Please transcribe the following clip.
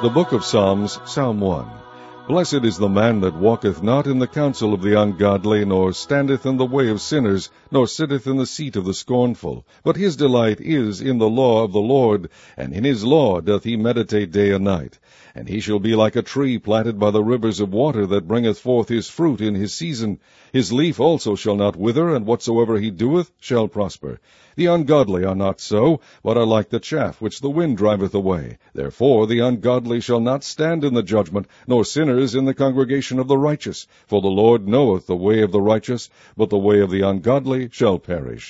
The Book of Psalms, Psalm 1. Blessed is the man that walketh not in the counsel of the ungodly, nor standeth in the way of sinners, nor sitteth in the seat of the scornful. But his delight is in the law of the Lord, and in his law doth he meditate day and night. And he shall be like a tree planted by the rivers of water, that bringeth forth his fruit in his season. His leaf also shall not wither, and whatsoever he doeth shall prosper. The ungodly are not so, but are like the chaff which the wind driveth away. Therefore the ungodly shall not stand in the judgment, nor sinners in the congregation of the righteous. For the Lord knoweth the way of the righteous, but the way of the ungodly shall perish.